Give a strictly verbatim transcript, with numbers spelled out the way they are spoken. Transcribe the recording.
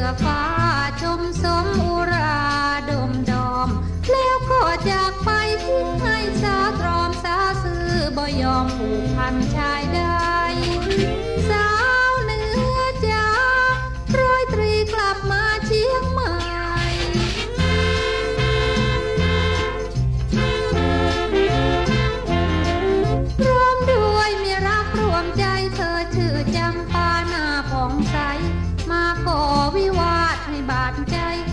ฟ้าชมสมอุราดมดอมแล้วก็จากไปทิ้งให้สาตรอมสาซื่อบ่ยอมผูกพันชายใดสาวเหนือจ้าร้อยตรีกลับมาเชียงใหม่รวมด้วยมีรักรวมใจเธอชื่อจำปาหน้าผ่องใสมาก่อวิวาทให้บาดใจ